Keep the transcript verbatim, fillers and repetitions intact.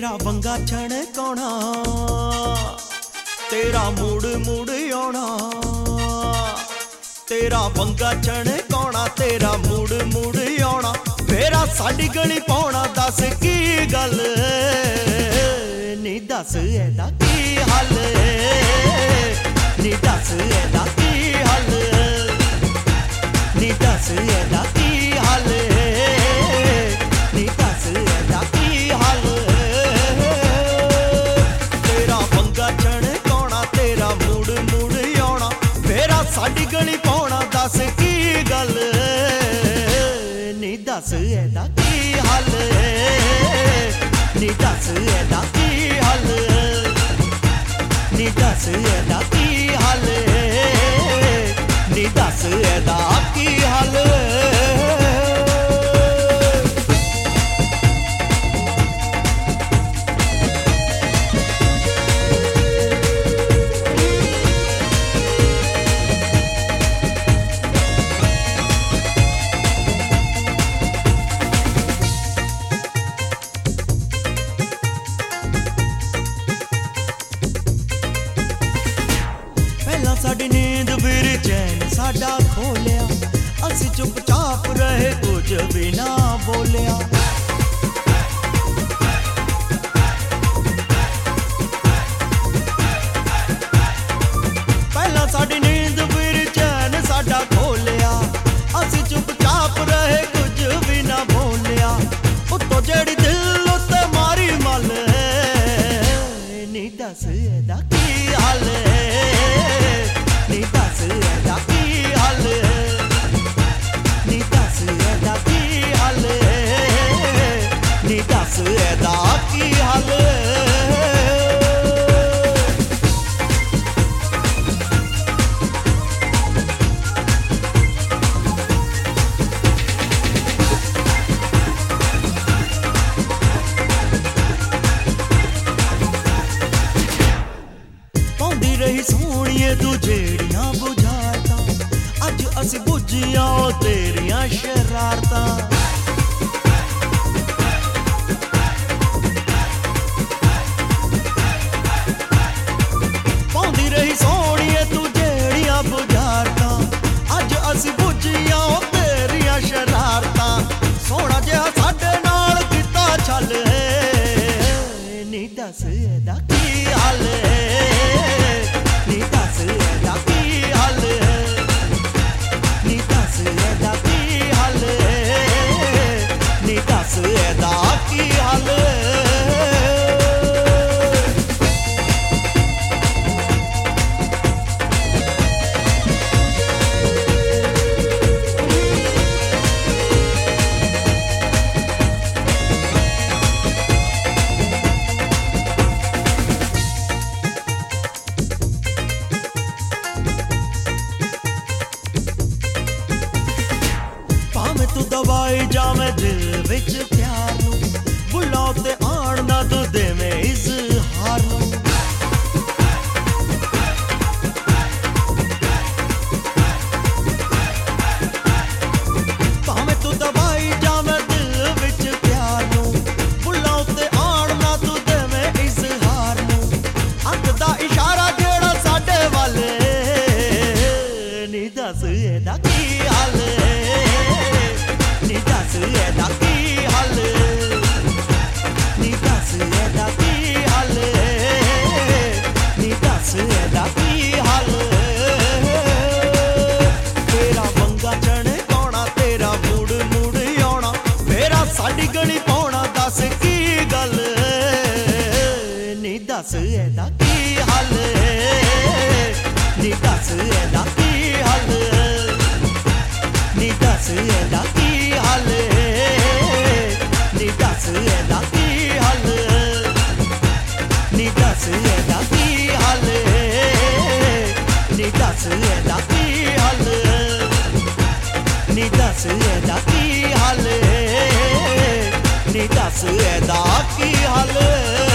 तेरा वंगा छणकाउणा, तेरा मुड़ मुड़ आउणा। तेरा वंगा छणकाउणा, तेरा मुड़ मुड़ आउणा। फेरा साडी गली पाउणा, दस की गल नी, दस एदा की हल नी, दस एदा की हल नी, दस एदा की हल नी, दस एदा की हल। तेरा वंगा छणकाउणा, तेरा मुड़ मुड़ आउणा। फेरा साडी गली पाउणा, दस की गल नी, दस एदा की हल नी, दस एदा की हल नी, दस एदा की हल नी, दस एदा की हल। साडी नींद फिर चैन साडा खोलिया, असी चुपचाप रहे कुछ भी ना बोलिया। पहला साडी नींद फिर चैन साडा खोलिया, असी चुपचाप रहे कुछ भी ना बोलिया। उत्तों जेड़ी दिल उत्ते मारी मल नी, दस एदा की हल नी, दस एदा की हल नी, दस एदा की हल नी, दस एदा की हल। पाउंदी रही सोहणीए तू जेड़ियां बुझारतां, अज असी बुझियां ओ तेरियां शरारतां। पाउंदी रही सोहणीए तू जेड़ियां बुझारतां, अज असी बुझियां ओ तेरियां शरारतां। सोहणा जिहा साडे नाल कीता छल नी, दस एदा की हल नी, दस एदा की हल नी, दस एदा की हल नी, दस एदा की हल। तू दवाई जावे दिल विच प्यार नू, बुलाओ ते आण ना तू देवे इज़हार नू। भावें तू दवाई जावे दिल विच प्यार नू, बुलाओ ते आण ना तू देवे इज़हार नू। अख दा इशारा जेड़ा साडे वल नी, दस एदा की हल नी, दस एदा की हल नी, दस एदा की हल नी, दस एदा की हल। तेरा वंगा छणकाउणा, तेरा मुड़ मुड़ आउणा। फेरा साडी गली पाउणा, दस की गल नी, दस एदा की हल नी, दस एदा की हल नी, दस एदा की हल नी, दस एदा की हल नी, दस एदा की हल नी, दस एदा की हल नी, दस एदा की हल नी, दस एदा की हल।